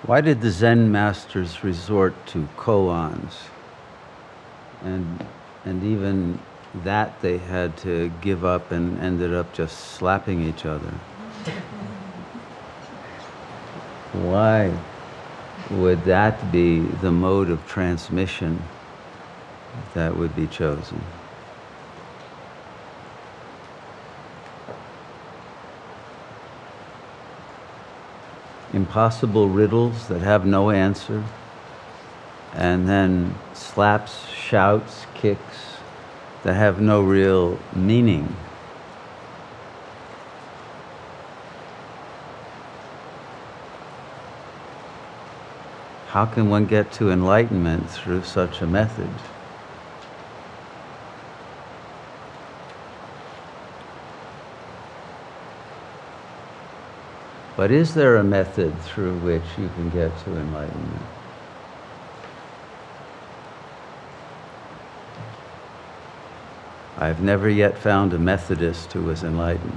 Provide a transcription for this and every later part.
Why did the Zen masters resort to koans? And even that they had to give up and ended up just slapping each other. Why would that be the mode of transmission that would be chosen? Impossible riddles that have no answer, and then slaps, shouts, kicks that have no real meaning. How can one get to enlightenment through such a method? But is there a method through which you can get to enlightenment? I've never yet found a Methodist who was enlightened.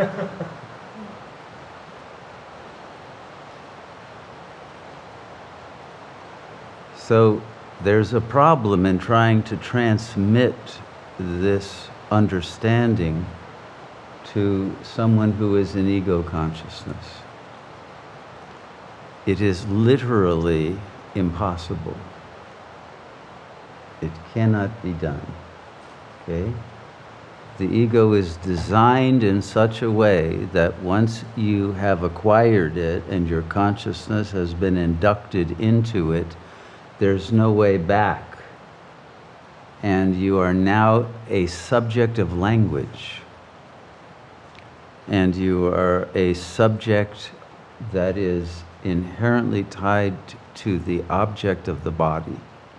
So there's a problem in trying to transmit this understanding to someone who is in ego consciousness. It is literally impossible. It cannot be done. Okay? The ego is designed in such a way that once you have acquired it and your consciousness has been inducted into it, there's no way back. And you are now a subject of language. And you are a subject that is inherently tied to the object of the body.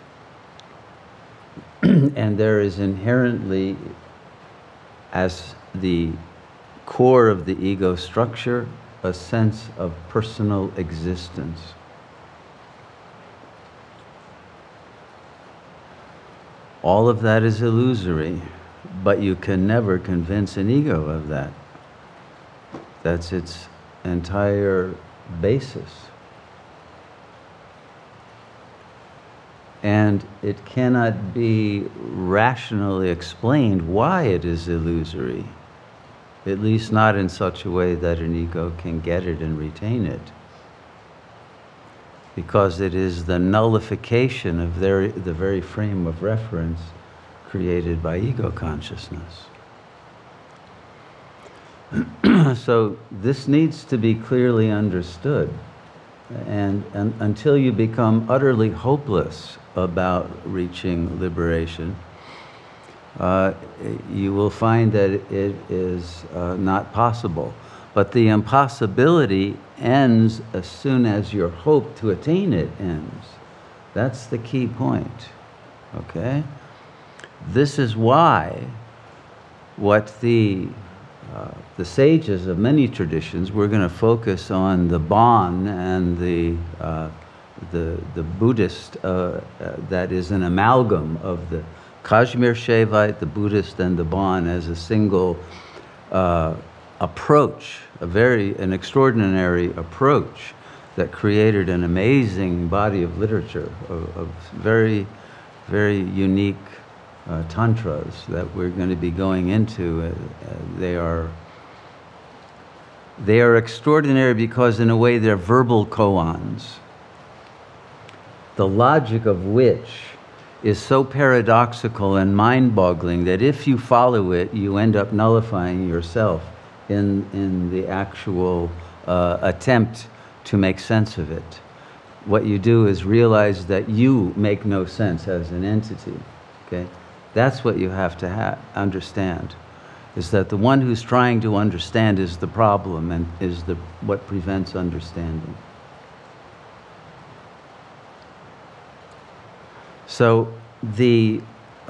And there is inherently, as the core of the ego structure, a sense of personal existence. All of that is illusory, but you can never convince an ego of that. That's its entire basis. And it cannot be rationally explained why it is illusory, at least not in such a way that an ego can get it and retain it, because it is the nullification of the very frame of reference created by ego consciousness. So this needs to be clearly understood. And until you become utterly hopeless about reaching liberation, you will find that it is not possible. But the impossibility ends as soon as your hope to attain it ends. That's the key point, okay? This is why what the sages of many traditions, we're going to focus on the Bon and the Buddhist, that is an amalgam of the Kashmir Shaivite, the Buddhist, and the Bon as a single approach, an extraordinary approach that created an amazing body of literature, of very, very unique tantras that we're going to be going into. They are extraordinary because in a way they're verbal koans, the logic of which is so paradoxical and mind-boggling that if you follow it, you end up nullifying yourself in the actual attempt to make sense of it. What you do is realize that you make no sense as an entity, okay? That's what you have to understand, is that the one who's trying to understand is the problem and is what prevents understanding. So the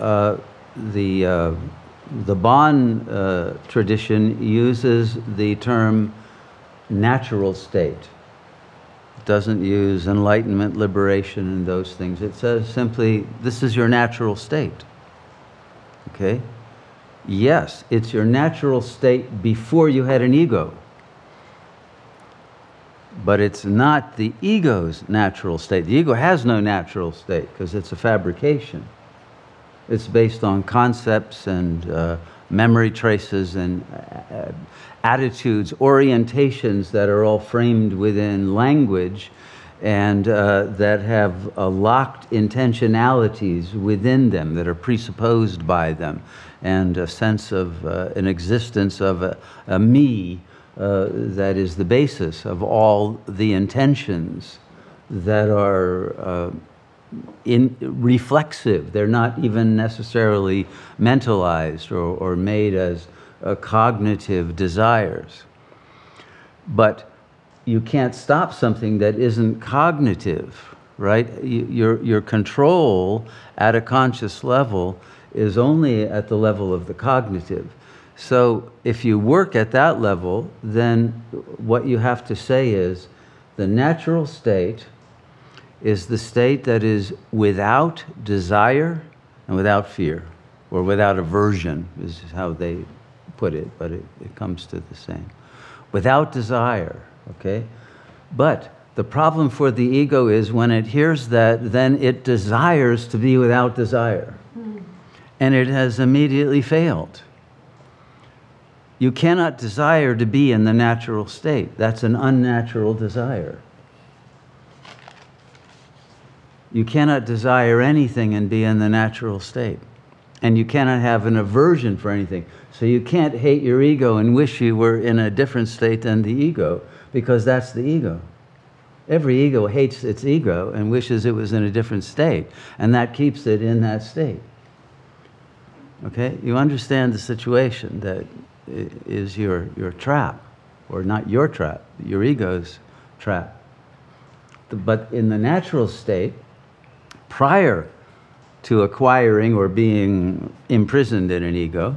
Bon tradition uses the term natural state. It doesn't use enlightenment, liberation, and those things. It says simply, this is your natural state. Okay? Yes, it's your natural state before you had an ego. but it's not the ego's natural state. The ego has no natural state because it's a fabrication. It's based on concepts and memory traces and attitudes, orientations that are all framed within language and that have locked intentionalities within them that are presupposed by them, and a sense of an existence of a me that is the basis of all the intentions that are reflexive. They're not even necessarily mentalized or made as cognitive desires. But you can't stop something that isn't cognitive, right? Your control at a conscious level is only at the level of the cognitive. So if you work at that level, then what you have to say is the natural state is the state that is without desire and without fear, or without aversion is how they put it, but it comes to the same. Without desire, okay? But the problem for the ego is when it hears that, then it desires to be without desire. And it has immediately failed. You cannot desire to be in the natural state. That's an unnatural desire. You cannot desire anything and be in the natural state. And you cannot have an aversion for anything. So you can't hate your ego and wish you were in a different state than the ego, because that's the ego. Every ego hates its ego and wishes it was in a different state, and that keeps it in that state. Okay? You understand the situation that is your trap, or not your trap, your ego's trap. But in the natural state, prior to acquiring or being imprisoned in an ego,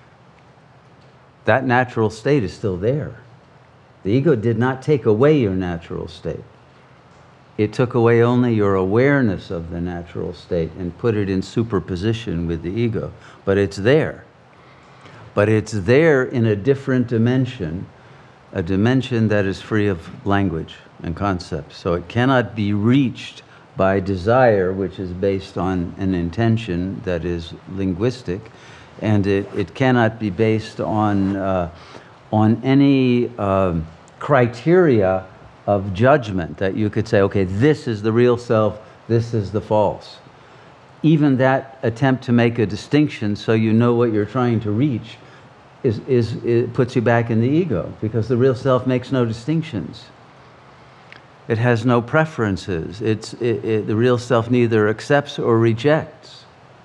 that natural state is still there. The ego did not take away your natural state. It took away only your awareness of the natural state and put it in superposition with the ego. But it's there. But it's there in a different dimension, a dimension that is free of language and concepts. So it cannot be reached by desire, which is based on an intention that is linguistic, and it cannot be based on any criteria of judgment that you could say, okay, this is the real self, this is the false. Even that attempt to make a distinction so you know what you're trying to reach it puts you back in the ego, because the real self makes no distinctions. It has no preferences. The real self neither accepts or rejects.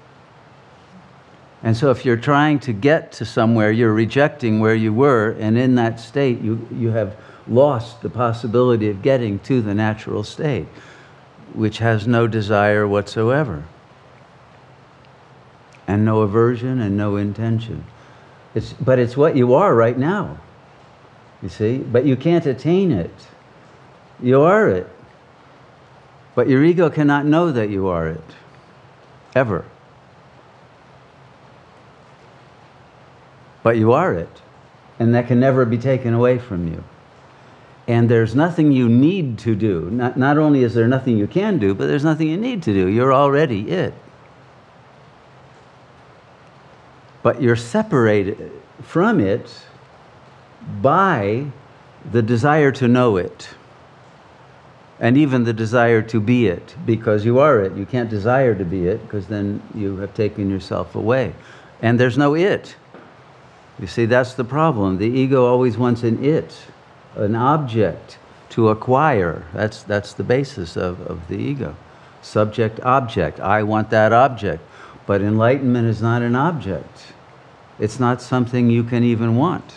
And so if you're trying to get to somewhere, you're rejecting where you were, and in that state you have lost the possibility of getting to the natural state, which has no desire whatsoever, and no aversion and no intention. But it's what you are right now, you see? But you can't attain it. You are it. But your ego cannot know that you are it, ever. But you are it, and that can never be taken away from you. And there's nothing you need to do. Not only is there nothing you can do, but there's nothing you need to do. You're already it. But you're separated from it by the desire to know it, and even the desire to be it, because you are it. You can't desire to be it, because then you have taken yourself away. And there's no it. You see, that's the problem. The ego always wants an it, an object to acquire. That's the basis of the ego. Subject, object. I want that object. But enlightenment is not an object. It's not something you can even want.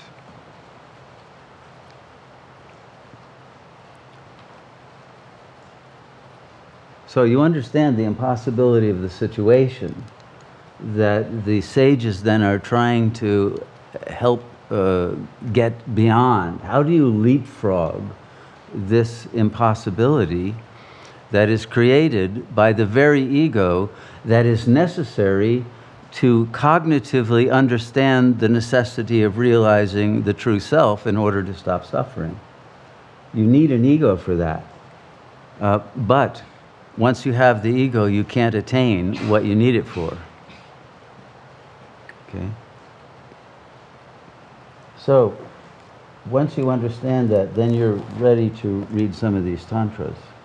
So you understand the impossibility of the situation, that the sages then are trying to help get beyond. How do you leapfrog this impossibility that is created by the very ego that is necessary to cognitively understand the necessity of realizing the true self in order to stop suffering? You need an ego for that. But once you have the ego, you can't attain what you need it for. Okay? So, once you understand that, then you're ready to read some of these tantras.